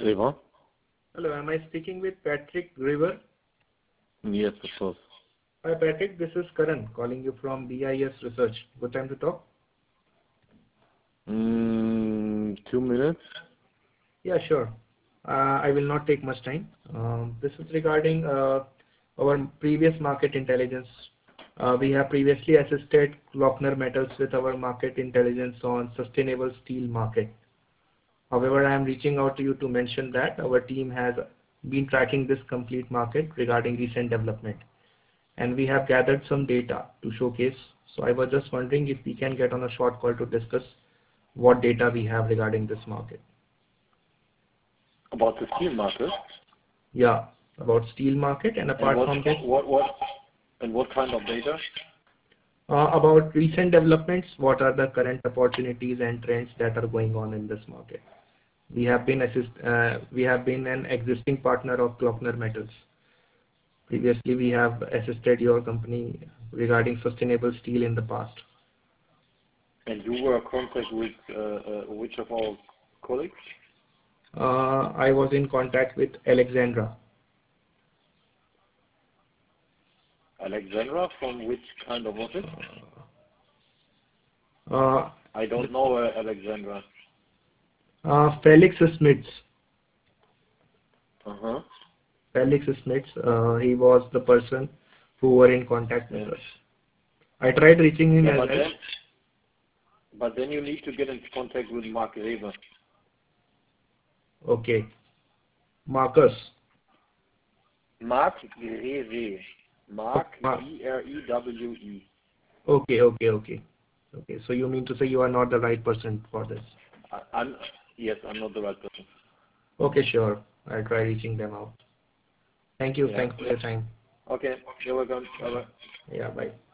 River. Hello, am I speaking with Patrick River? Yes, of course. Hi Patrick, this is Karan calling you from BIS Research. Good time to talk? 2 minutes. Yeah, sure. I will not take much time. This is regarding our previous market intelligence. We have previously assisted Klockner Metals with our market intelligence on sustainable steel market. However, I am reaching out to you to mention that our team has been tracking this complete market regarding recent development, and we have gathered some data to showcase. So I was just wondering if we can get on a short call to discuss what data we have regarding this market. About the steel market. Yeah, about steel market, and And apart from that, what kind of data? about recent developments, what are the current opportunities and trends that are going on in this market. We have been an existing partner of Klockner Metals. Previously, we have assisted your company regarding sustainable steel in the past. And you were in contact with which of our colleagues? I was in contact with Alexandra. Alexandra, from which kind of office? Uh, I don't know Alexandra. Felix Smits. Uh-huh. Felix Smits, he was the person who were in contact with Yes. us. I tried reaching him Yeah, as well. but then you need to get in contact with Mark Reber. Okay. Marcus. Mark Rewe. Mark Mark. Grewe. Okay. So you mean to say you are not the right person for this? Yes, I'm not the right person. Okay, sure. I'll try reaching them out. Thank you. Yeah. Thanks for your time. Okay, you're welcome. Bye-bye. Yeah, bye.